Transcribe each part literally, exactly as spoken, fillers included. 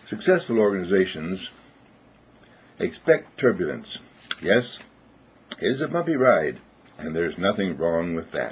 Successful organizations expect turbulence. Yes, it is a bumpy ride, and there's nothing wrong with that.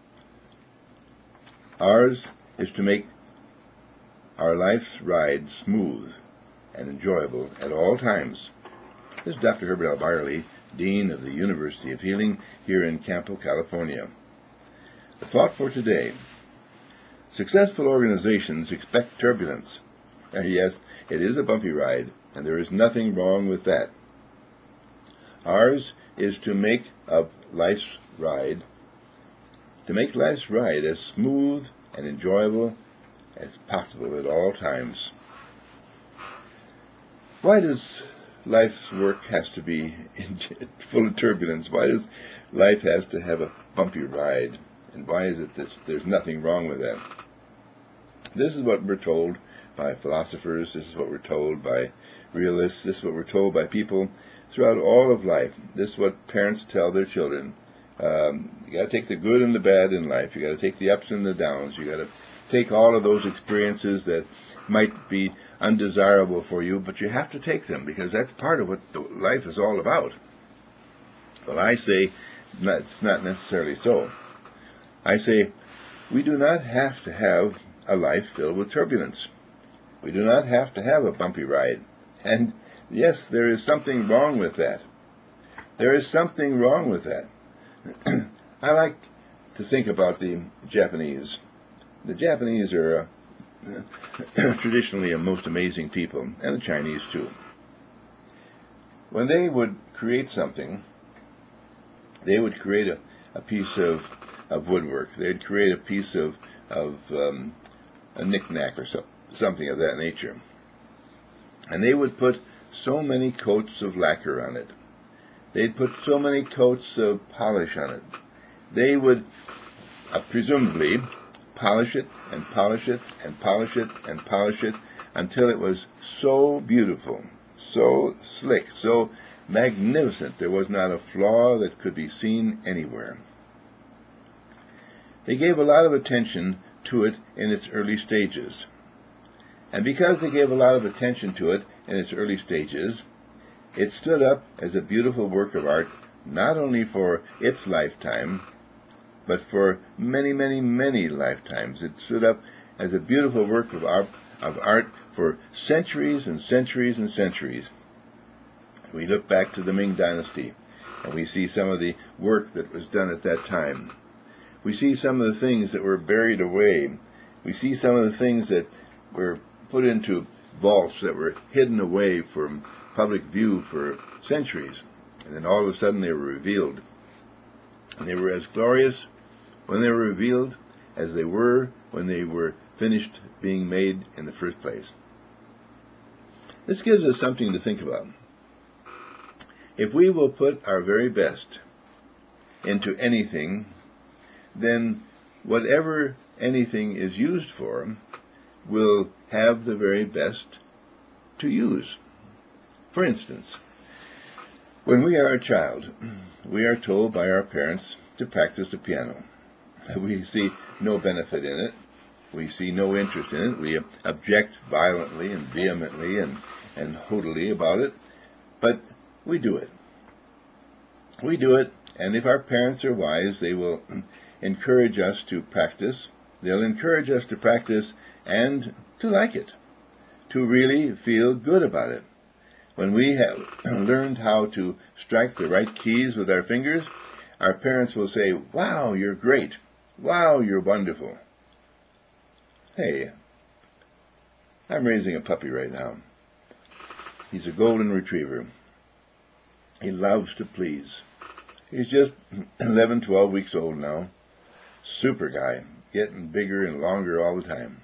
Ours is to make our life's ride smooth and enjoyable at all times. This is Doctor Herbert L. Byerly, Dean of the University of Healing here in Campo, California. The thought for today: successful organizations expect turbulence. Uh, yes, it is a bumpy ride, and there is nothing wrong with that. Ours is to make of life's ride, to make life's ride as smooth and enjoyable as possible at all times. Why does life's work has to be in, full of turbulence? Why does life has to have a bumpy ride? And why is it that there's nothing wrong with that? This is what we're told by philosophers. This is what we're told by realists. This is what we're told by people throughout all of life. This is what parents tell their children. Um, you got to take the good and the bad in life. You got to take the ups and the downs. You got to take all of those experiences that might be undesirable for you, but you have to take them because that's part of what life is all about. Well, I say it's not necessarily so. I say we do not have to have a life filled with turbulence. We do not have to have a bumpy ride. And yes, there is something wrong with that. There is something wrong with that. I like to think about the Japanese. The Japanese are uh, traditionally a most amazing people, and the Chinese too. When they would create something, they would create a, a piece of, of woodwork. They'd create a piece of, of um, a knick-knack or so, something of that nature. And they would put so many coats of lacquer on it. They'd put so many coats of polish on it. They would uh, presumably polish it and polish it and polish it and polish it until it was so beautiful, so slick, so magnificent, there was not a flaw that could be seen anywhere. They gave a lot of attention to it in its early stages. And because they gave a lot of attention to it in its early stages, it stood up as a beautiful work of art, not only for its lifetime, but for many, many, many lifetimes. It stood up as a beautiful work of art, of art for centuries and centuries and centuries. We look back to the Ming Dynasty, and we see some of the work that was done at that time. We see some of the things that were buried away. We see some of the things that were put into vaults that were hidden away from public view for centuries. And then all of a sudden they were revealed. And they were as glorious when they were revealed as they were when they were finished being made in the first place. This gives us something to think about. If we will put our very best into anything, then whatever anything is used for will have the very best to use. For instance, when we are a child, we are told by our parents to practice the piano. We see no benefit in it. We see no interest in it. We object violently and vehemently and, and hoodily about it, but we do it. We do it, and if our parents are wise, they will encourage us to practice. They'll encourage us to practice and to like it, to really feel good about it. When we have learned how to strike the right keys with our fingers, our parents will say, "Wow, you're great. Wow, you're wonderful." Hey, I'm raising a puppy right now. He's a golden retriever. He loves to please. He's just eleven, twelve weeks old now. Super guy, getting bigger and longer all the time.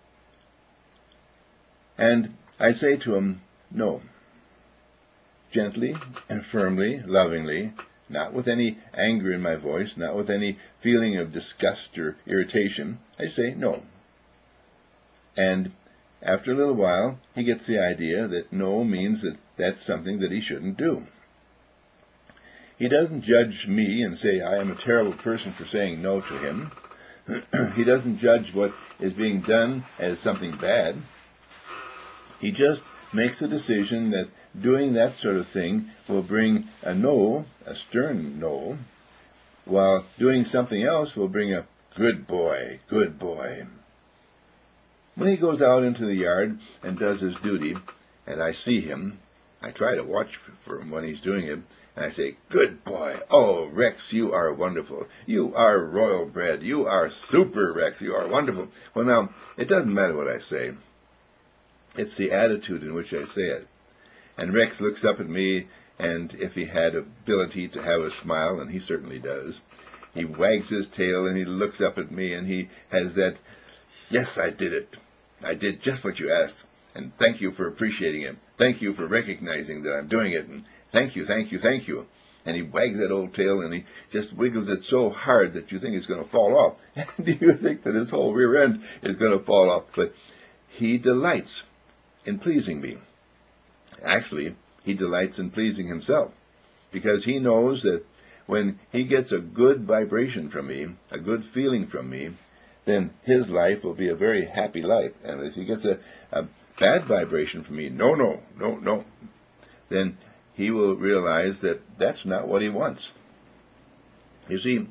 And I say to him, no. Gently and firmly, lovingly, not with any anger in my voice, not with any feeling of disgust or irritation. I say no. And after a little while, he gets the idea that no means that that's something that he shouldn't do. He doesn't judge me and say I am a terrible person for saying no to him. He doesn't judge what is being done as something bad. He just makes the decision that doing that sort of thing will bring a no, a stern no, while doing something else will bring a good boy, good boy. When he goes out into the yard and does his duty, and I see him, I try to watch for him when he's doing it, and I say, good boy, oh, Rex, you are wonderful. You are royal bred. You are super, Rex. You are wonderful. Well, now, it doesn't matter what I say. It's the attitude in which I say it. And Rex looks up at me, and if he had ability to have a smile, and he certainly does, he wags his tail and he looks up at me and he has that, yes, I did it. I did just what you asked, and thank you for appreciating it. Thank you for recognizing that I'm doing it, and thank you, thank you, thank you. And he wags that old tail and he just wiggles it so hard that you think it's going to fall off. And you think that his whole rear end is going to fall off. But he delights in pleasing me. Actually, he delights in pleasing himself, because he knows that when he gets a good vibration from me, a good feeling from me, then his life will be a very happy life. And if he gets a, a bad vibration from me, no, no, no, no, then he will realize that that's not what he wants. You see,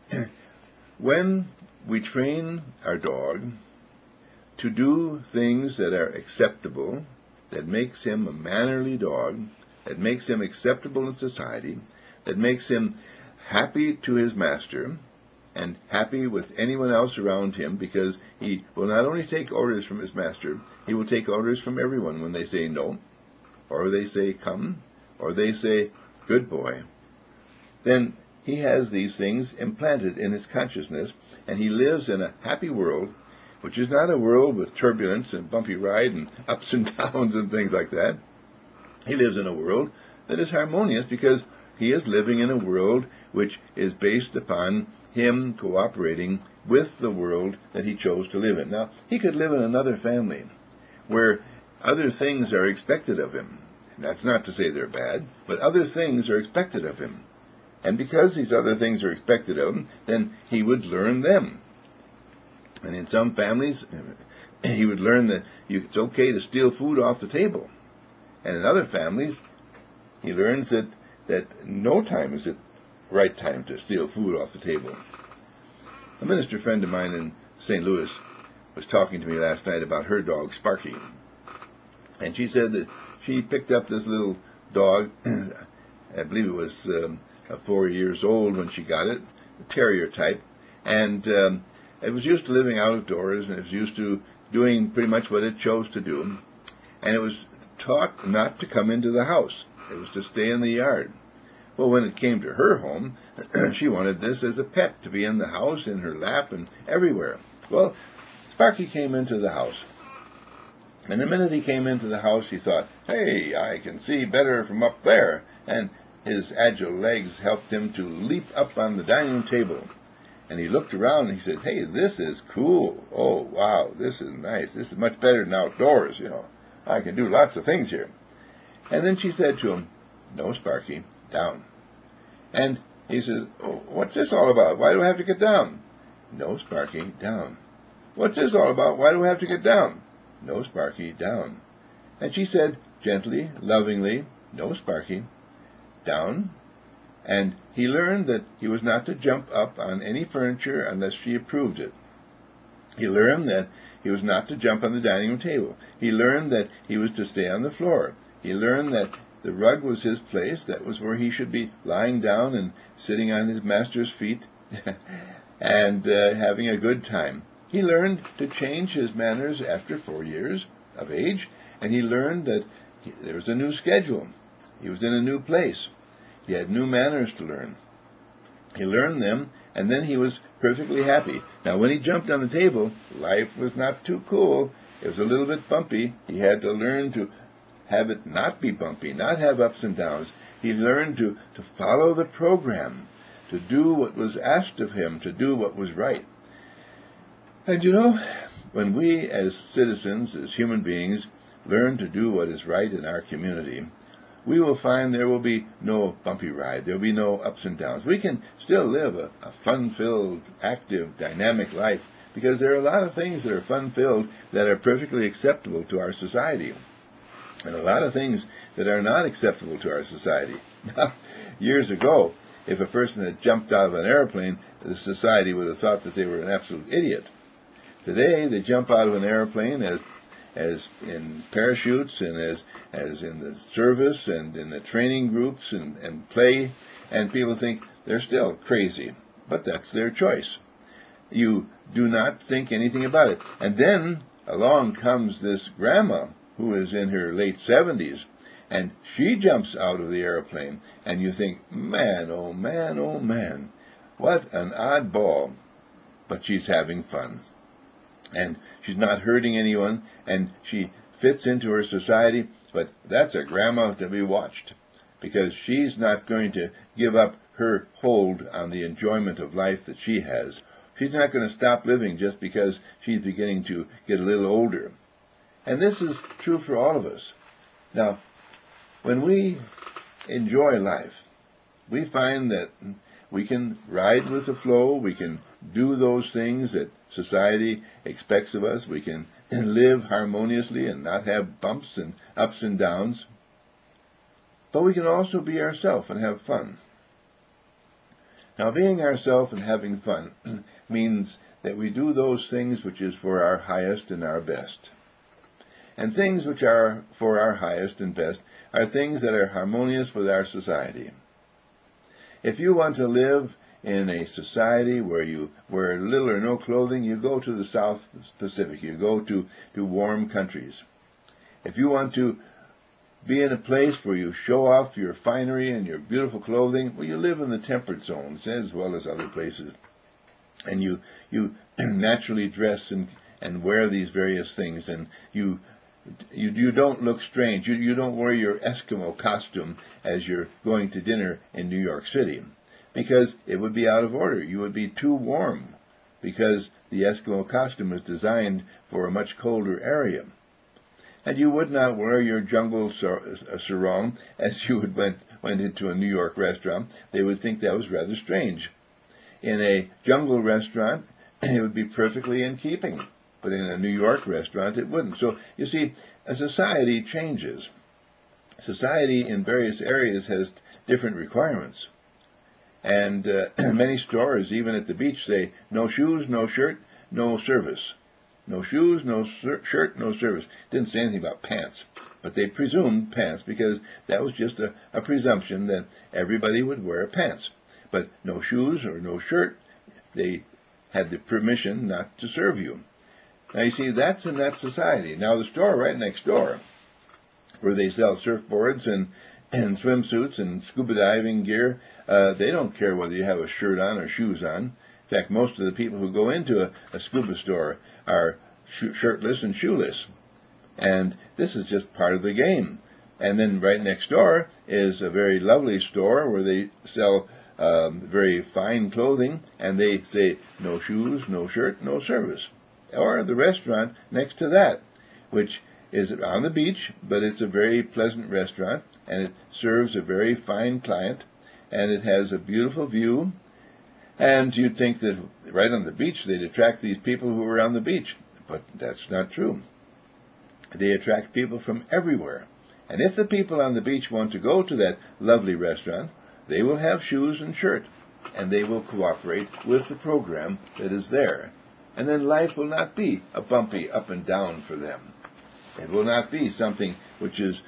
when we train our dog to do things that are acceptable, that makes him a mannerly dog, that makes him acceptable in society, that makes him happy to his master, and happy with anyone else around him, because he will not only take orders from his master, he will take orders from everyone when they say no, or they say come, or they say good boy. Then he has these things implanted in his consciousness, and he lives in a happy world, which is not a world with turbulence and bumpy ride and ups and downs and things like that. He lives in a world that is harmonious, because he is living in a world which is based upon him cooperating with the world that he chose to live in. Now, he could live in another family where other things are expected of him. And that's not to say they're bad, but other things are expected of him. And because these other things are expected of him, then he would learn them. And in some families, he would learn that it's okay to steal food off the table. And in other families, he learns that, that no time is the right time to steal food off the table. A minister friend of mine in Saint Louis was talking to me last night about her dog, Sparky. And she said that she picked up this little dog, I believe it was um, four years old when she got it, a terrier type, and um, it was used to living outdoors, and it was used to doing pretty much what it chose to do. And it was taught not to come into the house. It was to stay in the yard. Well, when it came to her home, she wanted this as a pet, to be in the house, in her lap, and everywhere. Well, Sparky came into the house. And the minute he came into the house, he thought, hey, I can see better from up there. And his agile legs helped him to leap up on the dining table. And he looked around and he said, hey, this is cool. Oh, wow, this is nice. This is much better than outdoors, you know. I can do lots of things here. And then she said to him, no, Sparky, down. And he says, oh, what's this all about? Why do I have to get down? No, Sparky, down. What's this all about? Why do I have to get down? No, Sparky, down. And she said, gently, lovingly, no, Sparky, down. And he learned that he was not to jump up on any furniture unless she approved it. He learned that he was not to jump on the dining room table. He learned that he was to stay on the floor. He learned that the rug was his place. That was where he should be lying down and sitting on his master's feet and uh, having a good time. He learned to change his manners after four years of age, and he learned that he, there was a new schedule. He was in a new place. He had new manners to learn. He learned them, and then he was perfectly happy. Now, when he jumped on the table, life was not too cool. It was a little bit bumpy. He had to learn to have it not be bumpy, not have ups and downs. He learned to, to follow the program, to do what was asked of him, to do what was right. And you know, when we as citizens, as human beings, learn to do what is right in our community, we will find there will be no bumpy ride. There will be no ups and downs. We can still live a, a fun-filled, active, dynamic life, because there are a lot of things that are fun-filled that are perfectly acceptable to our society. and a lot of things that are not acceptable to our society. Now, years ago, if a person had jumped out of an airplane, the society would have thought that they were an absolute idiot. Today, they jump out of an airplane as, as in parachutes and as, as in the service and in the training groups and, and play, and people think they're still crazy. But that's their choice. You do not think anything about it. And then along comes this grandma who is in her late seventies, and she jumps out of the airplane, and you think, man, oh man, oh man, what an oddball. But she's having fun. And she's not hurting anyone, and she fits into her society, but that's a grandma to be watched, because she's not going to give up her hold on the enjoyment of life that she has. She's not going to stop living just because she's beginning to get a little older. And this is true for all of us. Now, when we enjoy life, we find that we can ride with the flow, we can do those things that society expects of us, we can live harmoniously and not have bumps and ups and downs, but we can also be ourselves and have fun. Now, being ourselves and having fun means that we do those things which is for our highest and our best. And things which are for our highest and best are things that are harmonious with our society. If you want to live in a society where you wear little or no clothing, you go to the South Pacific, you go to, to warm countries. If you want to be in a place where you show off your finery and your beautiful clothing, well, you live in the temperate zones as well as other places. And you, you naturally dress and, and wear these various things, and you You, you don't look strange. You, you don't wear your Eskimo costume as you're going to dinner in New York City, because it would be out of order. You would be too warm, because the Eskimo costume is designed for a much colder area. And you would not wear your jungle sarong as you would went, went into a New York restaurant. They would think that was rather strange. In a jungle restaurant, it would be perfectly in keeping. But in a New York restaurant, it wouldn't. So, you see, a society changes. Society in various areas has different requirements. And uh, many stores, even at the beach, say, no shoes, no shirt, no service. No shoes, no shirt, no service. Didn't say anything about pants. But they presumed pants because that was just a, a presumption that everybody would wear pants. But no shoes or no shirt, they had the permission not to serve you. Now, you see, that's in that society. Now, the store right next door, where they sell surfboards and, and swimsuits and scuba diving gear, uh, they don't care whether you have a shirt on or shoes on. In fact, most of the people who go into a, a scuba store are sh- shirtless and shoeless. And this is just part of the game. And then right next door is a very lovely store where they sell um, very fine clothing, and they say, no shoes, no shirt, no service. Or the restaurant next to that, which is on the beach, but it's a very pleasant restaurant, and it serves a very fine client, and it has a beautiful view, and you'd think that right on the beach they'd attract these people who are on the beach, but that's not true. They attract people from everywhere, and if the people on the beach want to go to that lovely restaurant, they will have shoes and shirt, and they will cooperate with the program that is there. And then life will not be a bumpy up and down for them. It will not be something which is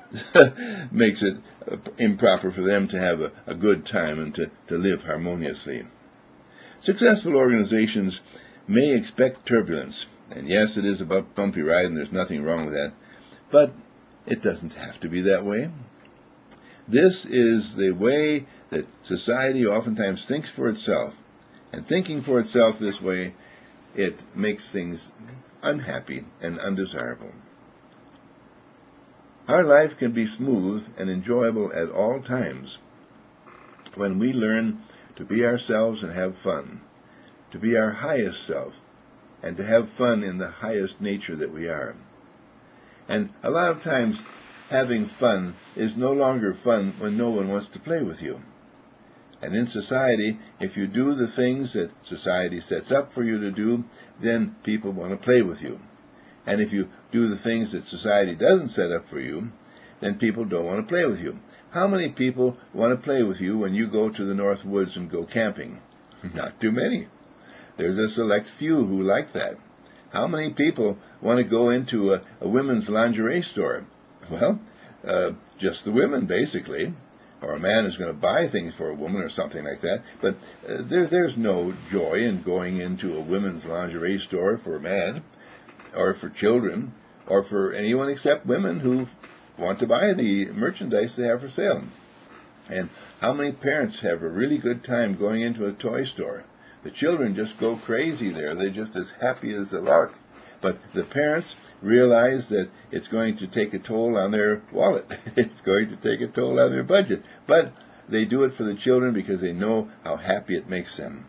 makes it improper for them to have a, a good time and to, to live harmoniously. Successful organizations may expect turbulence, and yes, it is a bumpy ride, and there's nothing wrong with that, but it doesn't have to be that way. This is the way that society oftentimes thinks for itself, and thinking for itself this way, it makes things unhappy and undesirable. Our life can be smooth and enjoyable at all times when we learn to be ourselves and have fun, to be our highest self, and to have fun in the highest nature that we are. And a lot of times, having fun is no longer fun when no one wants to play with you. And in society, if you do the things that society sets up for you to do, then people want to play with you. And if you do the things that society doesn't set up for you, then people don't want to play with you. How many people want to play with you when you go to the North Woods and go camping? Not too many. There's a select few who like that. How many people want to go into a, a women's lingerie store? Well, uh, just the women, basically. Or a man is going to buy things for a woman or something like that. But uh, there, there's no joy in going into a women's lingerie store for a man, or for children, or for anyone except women who want to buy the merchandise they have for sale. And how many parents have a really good time going into a toy store? The children just go crazy there. They're just as happy as a lark. But the parents realize that it's going to take a toll on their wallet. It's going to take a toll on their budget. But they do it for the children because they know how happy it makes them.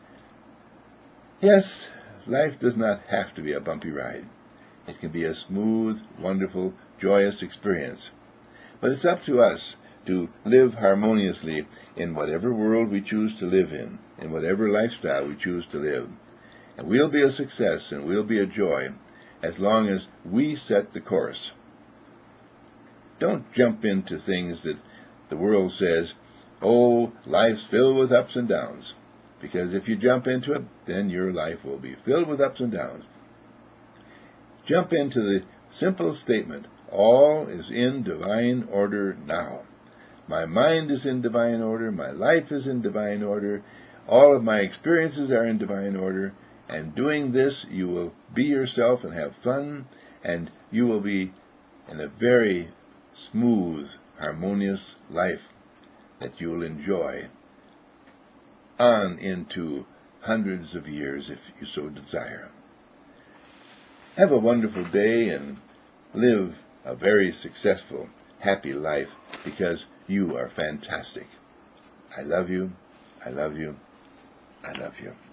Yes, life does not have to be a bumpy ride. It can be a smooth, wonderful, joyous experience. But it's up to us to live harmoniously in whatever world we choose to live in, in whatever lifestyle we choose to live. And we'll be a success and we'll be a joy as long as we set the course. Don't jump into things that the world says, oh, life's filled with ups and downs. Because if you jump into it, then your life will be filled with ups and downs. Jump into the simple statement, all is in divine order now. My mind is in divine order, my life is in divine order, all of my experiences are in divine order, and doing this you will be yourself and have fun, and you will be in a very smooth, harmonious life that you will enjoy on into hundreds of years if you so desire. Have a wonderful day and live a very successful, happy life because you are fantastic. I love you. I love you. I love you.